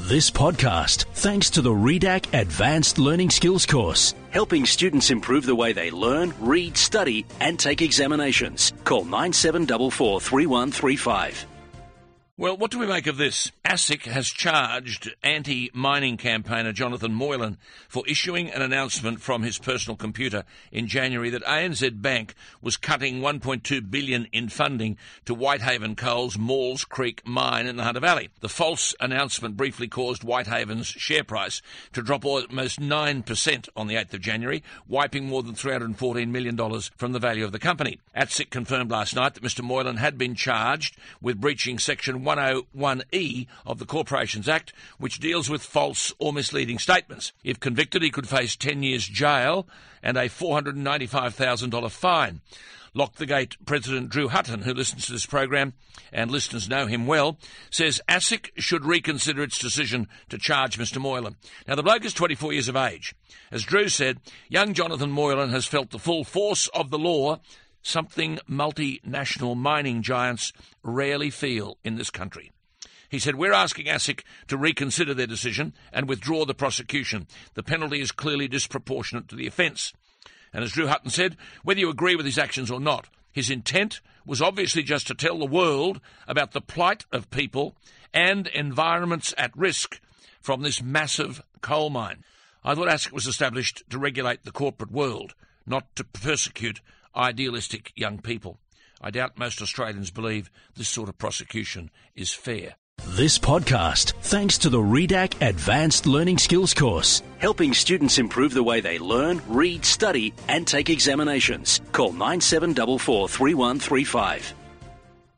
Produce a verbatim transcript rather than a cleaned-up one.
This podcast, thanks to the READAC Advanced Learning Skills course, helping students improve the way they learn, read, study and take examinations. Call nine seven four four, three one three five. Well, what do we make of this? ASIC has charged anti-mining campaigner Jonathan Moylan for issuing an announcement from his personal computer in January that A N Z Bank was cutting one point two billion dollars in funding to Whitehaven Coal's Maules Creek mine in the Hunter Valley. The false announcement briefly caused Whitehaven's share price to drop almost nine percent on the eighth of January, wiping more than three hundred fourteen million dollars from the value of the company. ASIC confirmed last night that Mister Moylan had been charged with breaching Section one oh one E of the Corporations Act, which deals with false or misleading statements. If convicted, he could face ten years jail and a four hundred ninety-five thousand dollars fine. Lock the Gate President Drew Hutton, who listens to this program, and listeners know him well, says ASIC should reconsider its decision to charge Mister Moylan. Now, the bloke is twenty-four years of age. As Drew said, young Jonathan Moylan has felt the full force of the law, something multinational mining giants rarely feel in this country. He said, we're asking ASIC to reconsider their decision and withdraw the prosecution. The penalty is clearly disproportionate to the offence. And as Drew Hutton said, whether you agree with his actions or not, his intent was obviously just to tell the world about the plight of people and environments at risk from this massive coal mine. I thought ASIC was established to regulate the corporate world, not to persecute idealistic young people. I doubt most Australians believe this sort of prosecution is fair. This podcast, thanks to the READAC Advanced Learning Skills course, helping students improve the way they learn, read, study and take examinations. Call nine seven four four, three one three five.